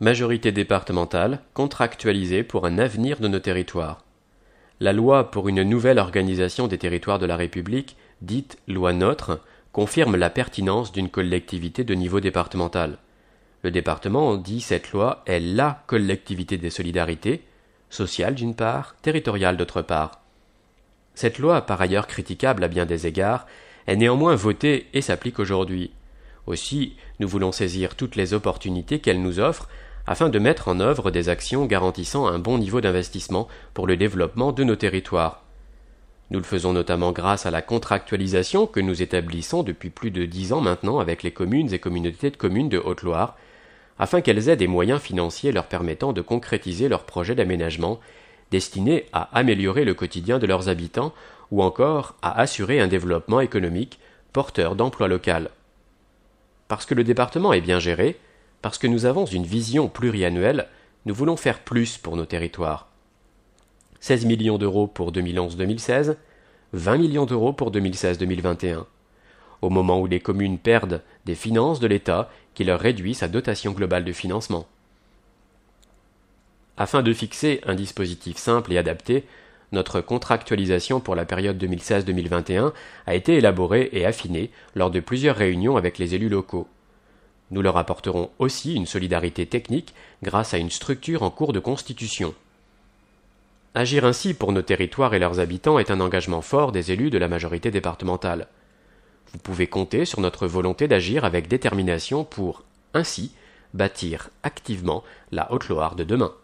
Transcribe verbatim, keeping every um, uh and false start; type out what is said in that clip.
majorité départementale, contractualisée pour un avenir de nos territoires. La loi pour une nouvelle organisation des territoires de la République, dite loi NOTRe, confirme la pertinence d'une collectivité de niveau départemental. Le département, dit cette loi, est la collectivité des solidarités, sociale d'une part, territoriale d'autre part. Cette loi, par ailleurs critiquable à bien des égards, est néanmoins votée et s'applique aujourd'hui. Aussi, nous voulons saisir toutes les opportunités qu'elle nous offre afin de mettre en œuvre des actions garantissant un bon niveau d'investissement pour le développement de nos territoires. Nous le faisons notamment grâce à la contractualisation que nous établissons depuis plus de dix ans maintenant avec les communes et communautés de communes de Haute-Loire, afin qu'elles aient des moyens financiers leur permettant de concrétiser leurs projets d'aménagement destinés à améliorer le quotidien de leurs habitants ou encore à assurer un développement économique porteur d'emplois locaux. Parce que le département est bien géré, parce que nous avons une vision pluriannuelle, nous voulons faire plus pour nos territoires. seize millions d'euros pour deux mille onze deux mille seize, vingt millions d'euros pour deux mille seize deux mille vingt et un, au moment où les communes perdent des finances de l'État qui leur réduit sa dotation globale de financement. Afin de fixer un dispositif simple et adapté, notre contractualisation pour la période deux mille seize deux mille vingt et un a été élaborée et affinée lors de plusieurs réunions avec les élus locaux. Nous leur apporterons aussi une solidarité technique grâce à une structure en cours de constitution. Agir ainsi pour nos territoires et leurs habitants est un engagement fort des élus de la majorité départementale. Vous pouvez compter sur notre volonté d'agir avec détermination pour, ainsi, bâtir activement la Haute-Loire de demain.